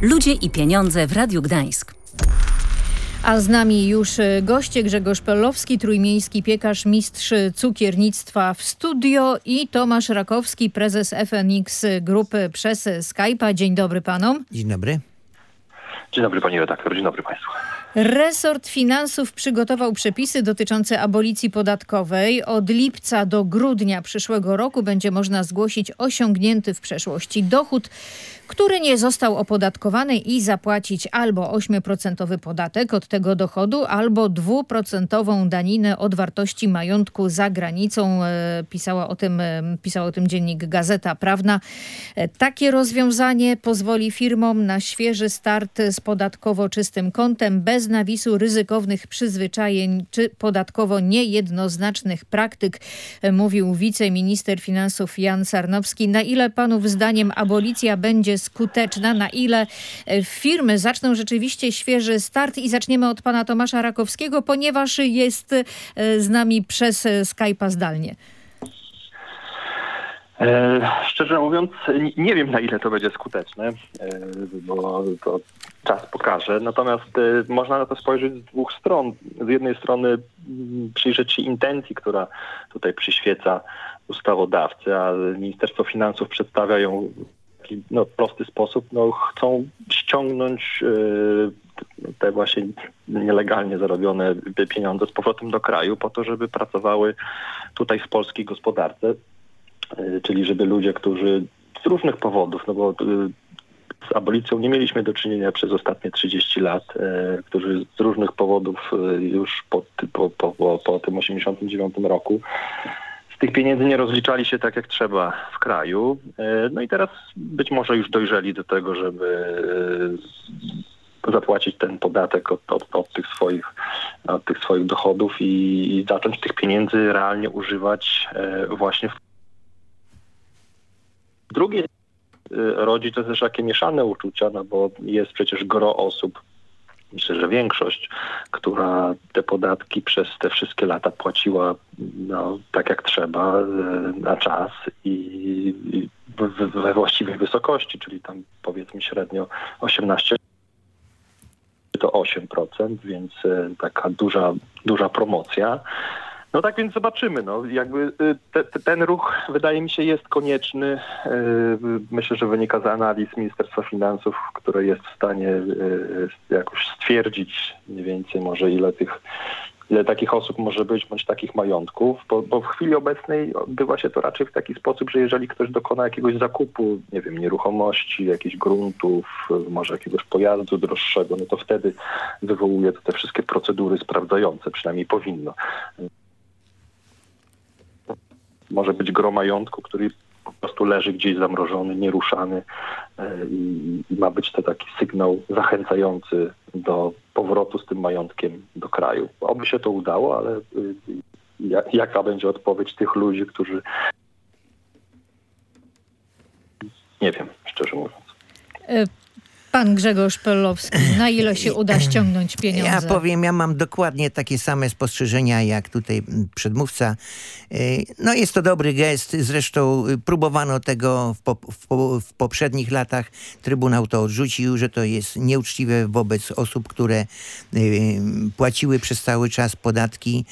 Ludzie i pieniądze w Radiu Gdańsk. A z nami już goście: Grzegorz Pellowski, trójmiejski piekarz, mistrz cukiernictwa w studio, i Tomasz Rakowski, prezes FNX Grupy przez Skype'a. Dzień dobry panom. Dzień dobry. Dzień dobry pani redaktor, dzień dobry państwu. Resort Finansów przygotował przepisy dotyczące abolicji podatkowej. Od lipca do grudnia przyszłego roku będzie można zgłosić osiągnięty w przeszłości dochód, który nie został opodatkowany, i zapłacić albo 8% podatek od tego dochodu, albo 2% daninę od wartości majątku za granicą. Pisał o tym dziennik Gazeta Prawna. Takie rozwiązanie pozwoli firmom na świeży start z podatkowo czystym kontem, bez nawisu ryzykownych przyzwyczajeń czy podatkowo niejednoznacznych praktyk, mówił wiceminister finansów Jan Sarnowski. Na ile panów zdaniem abolicja będzie skuteczna? Na ile firmy zaczną rzeczywiście świeży start? I zaczniemy od pana Tomasza Rakowskiego, ponieważ jest z nami przez Skype'a zdalnie. Szczerze mówiąc, nie wiem, na ile to będzie skuteczne, bo to czas pokaże. Natomiast można na to spojrzeć z dwóch stron. Z jednej strony przyjrzeć się intencji, która tutaj przyświeca ustawodawcy, a Ministerstwo Finansów przedstawia ją w taki prosty sposób. Chcą ściągnąć te właśnie nielegalnie zarobione pieniądze z powrotem do kraju po to, żeby pracowały tutaj w polskiej gospodarce. Czyli żeby ludzie, którzy z różnych powodów, bo z abolicją nie mieliśmy do czynienia przez ostatnie 30 lat, którzy z różnych powodów już po tym 89 roku z tych pieniędzy nie rozliczali się tak jak trzeba w kraju. No i teraz być może już dojrzeli do tego, żeby zapłacić ten podatek od tych swoich dochodów i zacząć tych pieniędzy realnie używać właśnie w drugie rodzi to też takie mieszane uczucia, bo jest przecież gro osób, myślę, że większość, która te podatki przez te wszystkie lata płaciła tak jak trzeba, na czas i we właściwej wysokości, czyli tam powiedzmy średnio 18 to 8%, więc taka duża promocja. No tak więc zobaczymy. Ten ruch, wydaje mi się, jest konieczny. Myślę, że wynika z analiz Ministerstwa Finansów, które jest w stanie jakoś stwierdzić mniej więcej może ile takich osób może być, bądź takich majątków, bo w chwili obecnej odbywa się to raczej w taki sposób, że jeżeli ktoś dokona jakiegoś zakupu, nie wiem, nieruchomości, jakichś gruntów, może jakiegoś pojazdu droższego, to wtedy wywołuje to te wszystkie procedury sprawdzające, przynajmniej powinno. Może być gro majątku, który po prostu leży gdzieś zamrożony, nieruszany i ma być to taki sygnał zachęcający do powrotu z tym majątkiem do kraju. Oby się to udało, ale jaka będzie odpowiedź tych ludzi, którzy... Nie wiem, szczerze mówiąc. Pan Grzegorz Pellowski, na ile się uda ściągnąć pieniądze? Ja mam dokładnie takie same spostrzeżenia jak tutaj przedmówca. Jest to dobry gest, zresztą próbowano tego w poprzednich latach. Trybunał to odrzucił, że to jest nieuczciwe wobec osób, które płaciły przez cały czas podatki.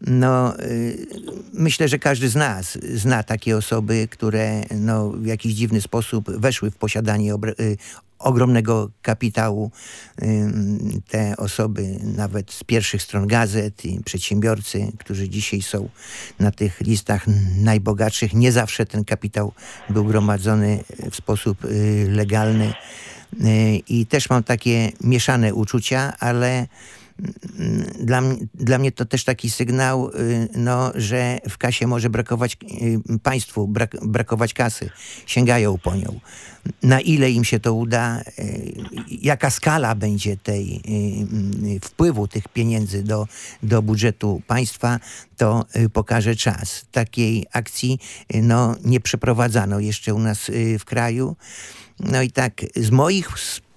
Myślę, że każdy z nas zna takie osoby, które w jakiś dziwny sposób weszły w posiadanie ogromnego kapitału. Te osoby nawet z pierwszych stron gazet i przedsiębiorcy, którzy dzisiaj są na tych listach najbogatszych, nie zawsze ten kapitał był gromadzony w sposób legalny. I też mam takie mieszane uczucia, ale dla mnie to też taki sygnał, że w kasie może brakować państwu, brakować kasy. Sięgają po nią. Na ile im się to uda, jaka skala będzie tej wpływu tych pieniędzy do budżetu państwa, to pokaże czas. Takiej akcji nie przeprowadzano jeszcze u nas w kraju. I tak z moich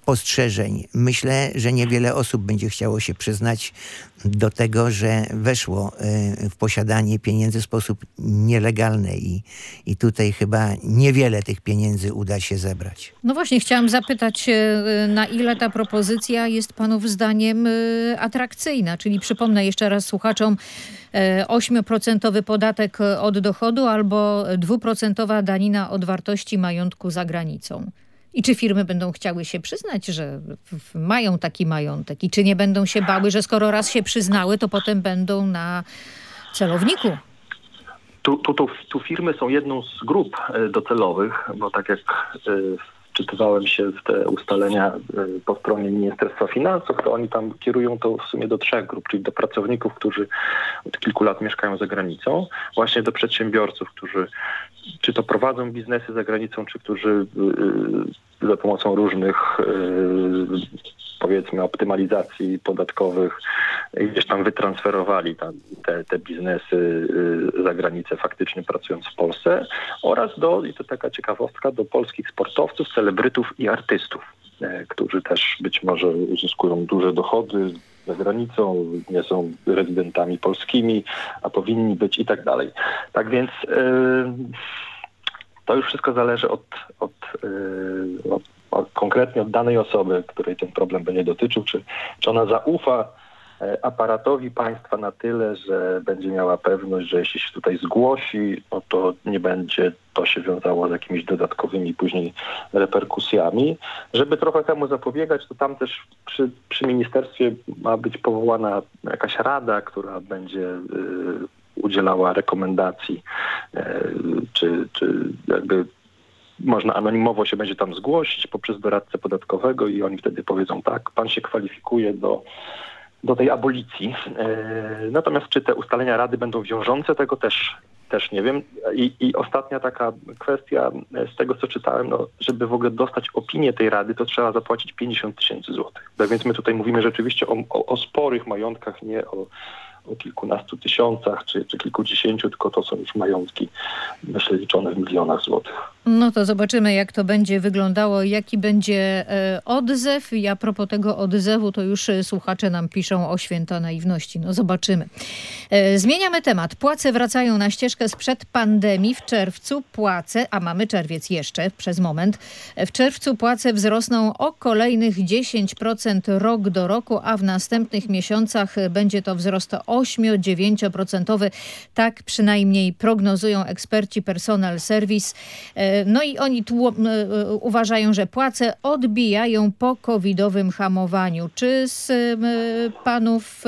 spostrzeżeń. Myślę, że niewiele osób będzie chciało się przyznać do tego, że weszło w posiadanie pieniędzy w sposób nielegalny i tutaj chyba niewiele tych pieniędzy uda się zebrać. No właśnie, chciałam zapytać, na ile ta propozycja jest panów zdaniem atrakcyjna? Czyli przypomnę jeszcze raz słuchaczom, 8% podatek od dochodu albo 2% danina od wartości majątku za granicą. I czy firmy będą chciały się przyznać, że mają taki majątek? I czy nie będą się bały, że skoro raz się przyznały, to potem będą na celowniku? Tu firmy są jedną z grup docelowych, bo tak jak wczytywałem się w te ustalenia po stronie Ministerstwa Finansów, to oni tam kierują to w sumie do 3 grup, czyli do pracowników, którzy od kilku lat mieszkają za granicą, właśnie do przedsiębiorców, którzy czy to prowadzą biznesy za granicą, czy którzy za pomocą różnych powiedzmy optymalizacji podatkowych gdzieś tam wytransferowali te biznesy za granicę, faktycznie pracując w Polsce, oraz i to taka ciekawostka, do polskich sportowców, celebrytów i artystów, którzy też być może uzyskują duże dochody za granicą, nie są rezydentami polskimi, a powinni być i tak dalej. Tak więc to już wszystko zależy konkretnie od danej osoby, której ten problem będzie dotyczył, czy ona zaufa aparatowi państwa na tyle, że będzie miała pewność, że jeśli się tutaj zgłosi, no to nie będzie to się wiązało z jakimiś dodatkowymi później reperkusjami. Żeby trochę temu zapobiegać, to tam też przy ministerstwie ma być powołana jakaś rada, która będzie udzielała rekomendacji, czy jakby można anonimowo się będzie tam zgłosić poprzez doradcę podatkowego i oni wtedy powiedzą tak, pan się kwalifikuje do tej abolicji. Natomiast czy te ustalenia Rady będą wiążące, tego też nie wiem. I ostatnia taka kwestia z tego, co czytałem, żeby w ogóle dostać opinię tej Rady, to trzeba zapłacić 50 000 złotych. Tak więc my tutaj mówimy rzeczywiście o sporych majątkach, nie o kilkunastu tysiącach czy kilkudziesięciu, tylko to są już majątki, myślę, liczone w milionach złotych. No to zobaczymy, jak to będzie wyglądało, jaki będzie odzew. I a propos tego odzewu, to już słuchacze nam piszą o święta naiwności. No zobaczymy. Zmieniamy temat. Płace wracają na ścieżkę sprzed pandemii. W czerwcu płace, a mamy czerwiec jeszcze przez moment, w czerwcu płace wzrosną o kolejnych 10% rok do roku, a w następnych miesiącach będzie to wzrost 8-9%. Tak przynajmniej prognozują eksperci Personal Service. No i oni tu uważają, że płace odbijają po covidowym hamowaniu. Czy z panów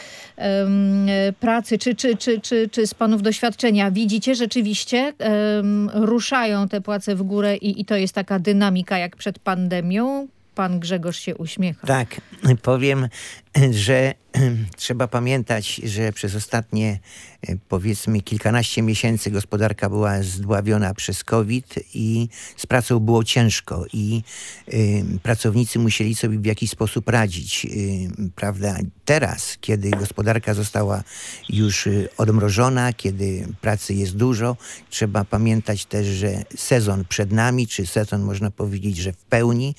pracy, czy z panów doświadczenia widzicie rzeczywiście ruszają te płace w górę i to jest taka dynamika jak przed pandemią? Pan Grzegorz się uśmiecha. Tak, powiem, że trzeba pamiętać, że przez ostatnie powiedzmy kilkanaście miesięcy gospodarka była zdławiona przez COVID i z pracą było ciężko i pracownicy musieli sobie w jakiś sposób radzić. Prawda? Teraz, kiedy gospodarka została już odmrożona, kiedy pracy jest dużo, trzeba pamiętać też, że sezon przed nami, czy sezon można powiedzieć, że w pełni.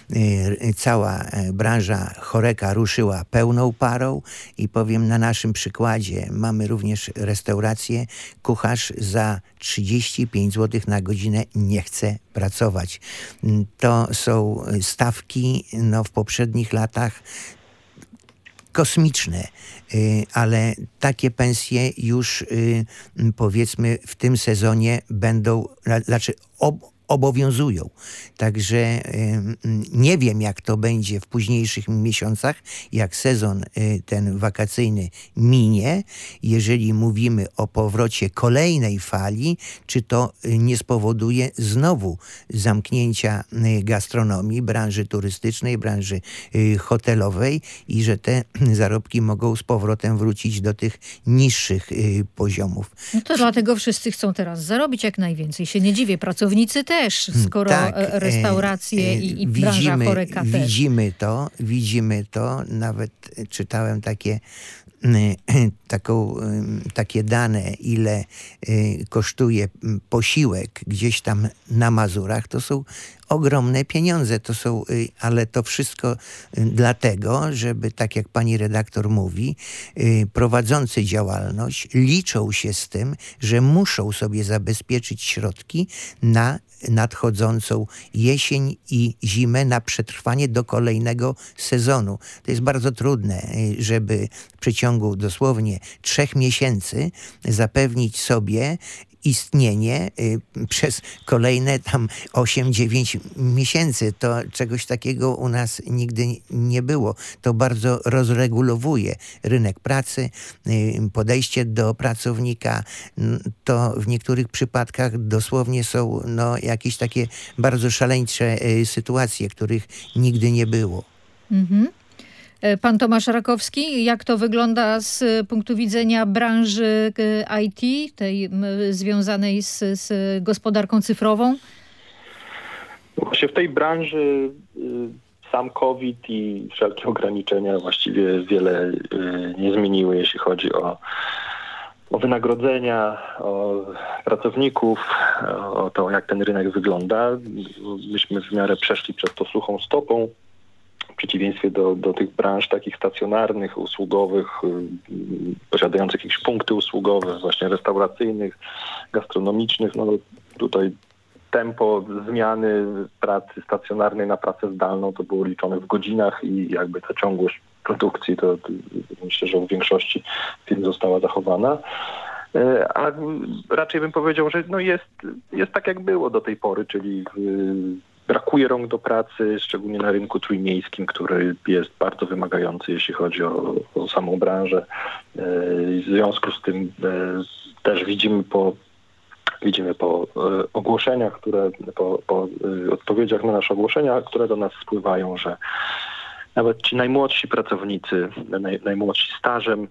Cała branża HoReCa ruszyła pełną parą i powiem na naszym przykładzie, mamy również restaurację, kucharz za 35 zł na godzinę nie chce pracować. To są stawki w poprzednich latach kosmiczne, ale takie pensje już powiedzmy w tym sezonie będą, obowiązują. Także nie wiem, jak to będzie w późniejszych miesiącach, jak sezon ten wakacyjny minie. Jeżeli mówimy o powrocie kolejnej fali, czy to nie spowoduje znowu zamknięcia gastronomii, branży turystycznej, branży hotelowej i że te zarobki mogą z powrotem wrócić do tych niższych poziomów. No to dlatego wszyscy chcą teraz zarobić jak najwięcej. Się nie dziwię. Pracownicy też, skoro tak, restauracje i branża HoReCa też. Widzimy to. Nawet czytałem takie dane, ile kosztuje posiłek gdzieś tam na Mazurach. To są ogromne pieniądze. To są, ale to wszystko dlatego, żeby, tak jak pani redaktor mówi, prowadzący działalność liczą się z tym, że muszą sobie zabezpieczyć środki na nadchodzącą jesień i zimę, na przetrwanie do kolejnego sezonu. To jest bardzo trudne, żeby w przeciągu dosłownie 3 miesięcy zapewnić sobie istnienie przez kolejne tam 8-9 miesięcy. To czegoś takiego u nas nigdy nie było. To bardzo rozregulowuje rynek pracy, podejście do pracownika. To w niektórych przypadkach dosłownie są jakieś takie bardzo szaleńcze sytuacje, których nigdy nie było. Mhm. Pan Tomasz Rakowski, jak to wygląda z punktu widzenia branży IT, tej związanej z gospodarką cyfrową? Właśnie w tej branży sam COVID i wszelkie ograniczenia właściwie wiele nie zmieniły, jeśli chodzi o wynagrodzenia, o pracowników, o to, jak ten rynek wygląda. Myśmy w miarę przeszli przez to suchą stopą. W przeciwieństwie do tych branż takich stacjonarnych, usługowych, posiadających jakieś punkty usługowe, właśnie restauracyjnych, gastronomicznych, tutaj tempo zmiany pracy stacjonarnej na pracę zdalną to było liczone w godzinach i jakby ta ciągłość produkcji to myślę, że w większości firm została zachowana. A raczej bym powiedział, że jest tak jak było do tej pory, czyli brakuje rąk do pracy, szczególnie na rynku trójmiejskim, który jest bardzo wymagający, jeśli chodzi o samą branżę. W związku z tym też widzimy po ogłoszeniach, po odpowiedziach na nasze ogłoszenia, które do nas spływają, że nawet ci najmłodsi pracownicy, najmłodsi stażem,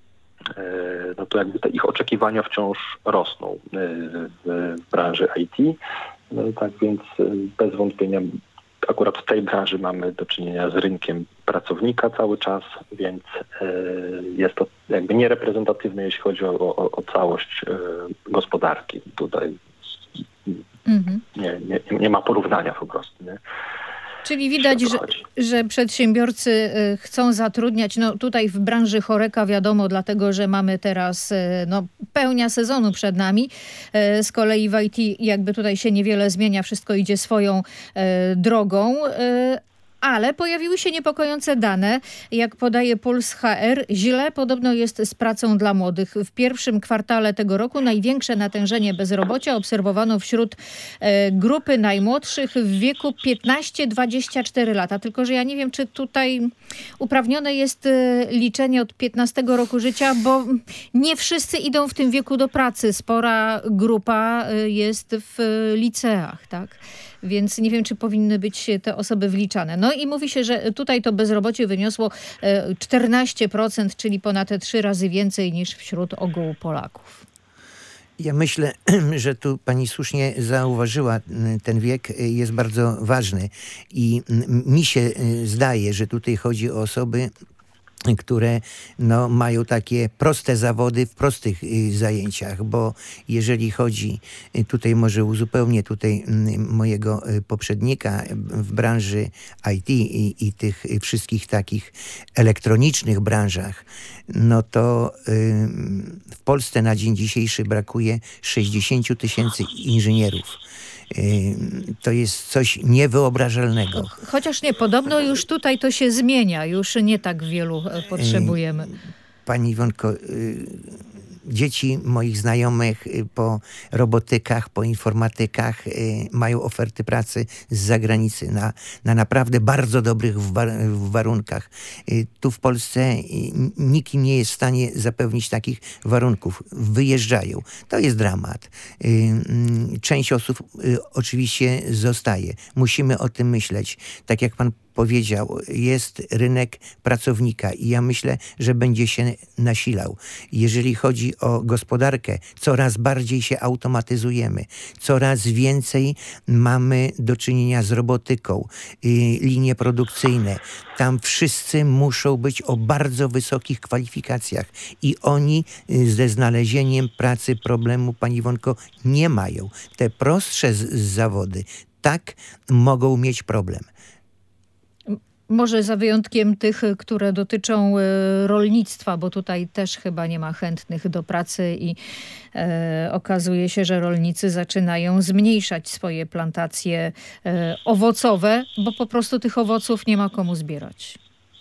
to jakby te ich oczekiwania wciąż rosną w branży IT. Tak więc bez wątpienia akurat w tej branży mamy do czynienia z rynkiem pracownika cały czas, więc jest to jakby niereprezentatywne, jeśli chodzi o całość gospodarki. Tutaj nie ma porównania po prostu. Nie? Czyli widać, że przedsiębiorcy chcą zatrudniać, tutaj w branży Horeca wiadomo, dlatego że mamy teraz pełnia sezonu przed nami. Z kolei w IT jakby tutaj się niewiele zmienia, wszystko idzie swoją drogą. Ale pojawiły się niepokojące dane. Jak podaje Puls HR, źle podobno jest z pracą dla młodych. W pierwszym kwartale tego roku największe natężenie bezrobocia obserwowano wśród grupy najmłodszych w wieku 15-24 lata. Tylko że ja nie wiem, czy tutaj uprawnione jest liczenie od 15 roku życia, bo nie wszyscy idą w tym wieku do pracy. Spora grupa jest w liceach, tak? Więc nie wiem, czy powinny być te osoby wliczane. I mówi się, że tutaj to bezrobocie wyniosło 14%, czyli ponad 3 razy więcej niż wśród ogółu Polaków. Ja myślę, że tu pani słusznie zauważyła, ten wiek jest bardzo ważny i mi się zdaje, że tutaj chodzi o osoby, które mają takie proste zawody w prostych zajęciach, bo jeżeli chodzi, tutaj może uzupełnię mojego poprzednika w branży IT i tych wszystkich takich elektronicznych branżach, to w Polsce na dzień dzisiejszy brakuje 60 000 inżynierów. To jest coś niewyobrażalnego. Chociaż podobno już tutaj to się zmienia, już nie tak wielu potrzebujemy. Pani Iwonko, dzieci moich znajomych po robotykach, po informatykach mają oferty pracy z zagranicy na naprawdę bardzo dobrych warunkach. Tu w Polsce nikt im nie jest w stanie zapewnić takich warunków. Wyjeżdżają. To jest dramat. Część osób oczywiście zostaje. Musimy o tym myśleć. Tak jak pan powiedział, jest rynek pracownika i ja myślę, że będzie się nasilał. Jeżeli chodzi o gospodarkę, coraz bardziej się automatyzujemy, coraz więcej mamy do czynienia z robotyką, linie produkcyjne. Tam wszyscy muszą być o bardzo wysokich kwalifikacjach i oni ze znalezieniem pracy problemu, pani Iwonko, nie mają. Te prostsze zawody, tak mogą mieć problem. Może za wyjątkiem tych, które dotyczą rolnictwa, bo tutaj też chyba nie ma chętnych do pracy i okazuje się, że rolnicy zaczynają zmniejszać swoje plantacje owocowe, bo po prostu tych owoców nie ma komu zbierać.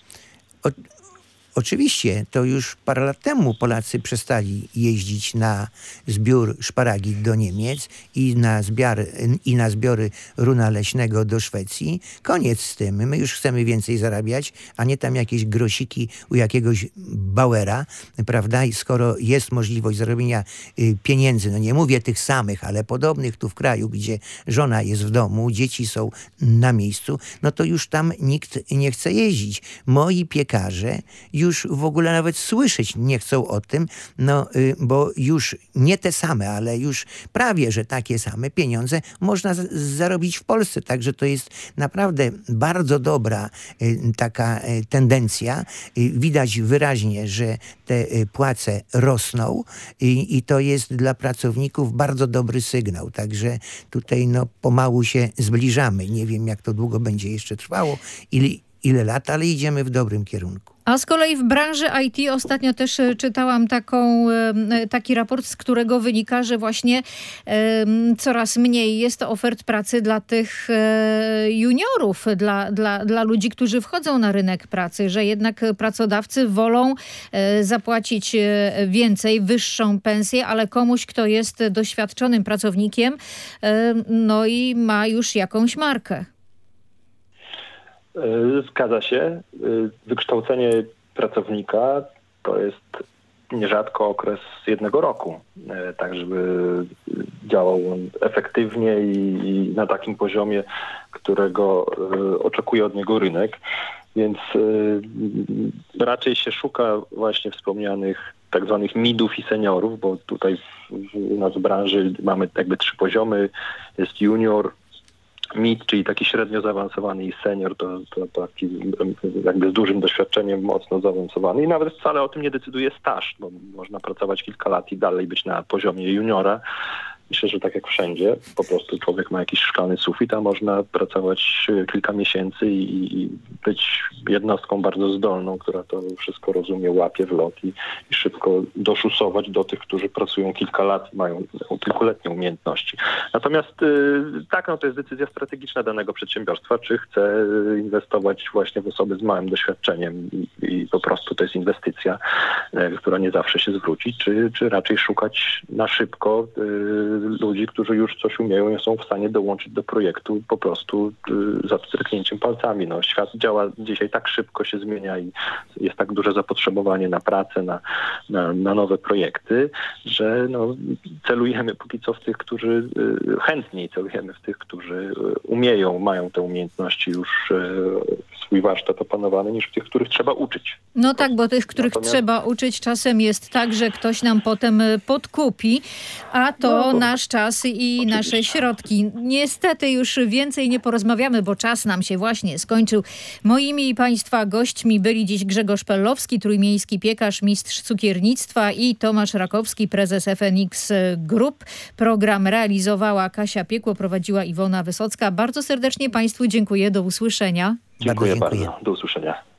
Oczywiście, to już parę lat temu Polacy przestali jeździć na zbiór szparagi do Niemiec i na zbiory runa leśnego do Szwecji. Koniec z tym. My już chcemy więcej zarabiać, a nie tam jakieś grosiki u jakiegoś Bauera, prawda? I skoro jest możliwość zarobienia pieniędzy, no nie mówię tych samych, ale podobnych tu w kraju, gdzie żona jest w domu, dzieci są na miejscu, no to już tam nikt nie chce jeździć. Moi piekarze już w ogóle nawet słyszeć nie chcą o tym, bo już nie te same, ale już prawie, że takie same pieniądze można zarobić w Polsce. Także to jest naprawdę bardzo dobra taka tendencja. Widać wyraźnie, że te płace rosną i to jest dla pracowników bardzo dobry sygnał. Także tutaj pomału się zbliżamy. Nie wiem, jak to długo będzie jeszcze trwało, ile lat, ale idziemy w dobrym kierunku. A z kolei w branży IT ostatnio też czytałam taki raport, z którego wynika, że właśnie coraz mniej jest ofert pracy dla tych juniorów, dla ludzi, którzy wchodzą na rynek pracy, że jednak pracodawcy wolą zapłacić więcej, wyższą pensję, ale komuś, kto jest doświadczonym pracownikiem, no i ma już jakąś markę. Zgadza się. Wykształcenie pracownika to jest nierzadko okres 1 roku, tak żeby działał on efektywnie i na takim poziomie, którego oczekuje od niego rynek. Więc raczej się szuka właśnie wspomnianych tak zwanych midów i seniorów, bo tutaj u nas w branży mamy jakby 3 poziomy. Jest junior, mid, czyli taki średnio zaawansowany, i senior to taki jakby z dużym doświadczeniem, mocno zaawansowany. I nawet wcale o tym nie decyduje staż, bo można pracować kilka lat i dalej być na poziomie juniora. Myślę, że tak jak wszędzie, po prostu człowiek ma jakiś szklany sufit, a można pracować kilka miesięcy i być jednostką bardzo zdolną, która to wszystko rozumie, łapie w lot i szybko doszusować do tych, którzy pracują kilka lat i mają kilkuletnie umiejętności. Natomiast to jest decyzja strategiczna danego przedsiębiorstwa, czy chce inwestować właśnie w osoby z małym doświadczeniem i po prostu to jest inwestycja, która nie zawsze się zwróci, czy raczej szukać na szybko ludzi, którzy już coś umieją i są w stanie dołączyć do projektu po prostu za stryknięciem palcami. Świat działa dzisiaj tak szybko, się zmienia i jest tak duże zapotrzebowanie na pracę, na nowe projekty, że celujemy póki co w tych, którzy chętniej celujemy w tych, którzy umieją, mają te umiejętności już swój warsztat opanowany, niż w tych, których trzeba uczyć. No tak, bo tych, których trzeba uczyć, czasem jest tak, że ktoś nam potem podkupi, a to nasz czas i oczywiście nasze środki. Niestety już więcej nie porozmawiamy, bo czas nam się właśnie skończył. Moimi i Państwa gośćmi byli dziś Grzegorz Pellowski, trójmiejski piekarz, mistrz cukiernictwa, i Tomasz Rakowski, prezes FNX Group. Program realizowała Kasia Piekło, prowadziła Iwona Wysocka. Bardzo serdecznie Państwu dziękuję. Do usłyszenia. Dziękuję bardzo. Do usłyszenia.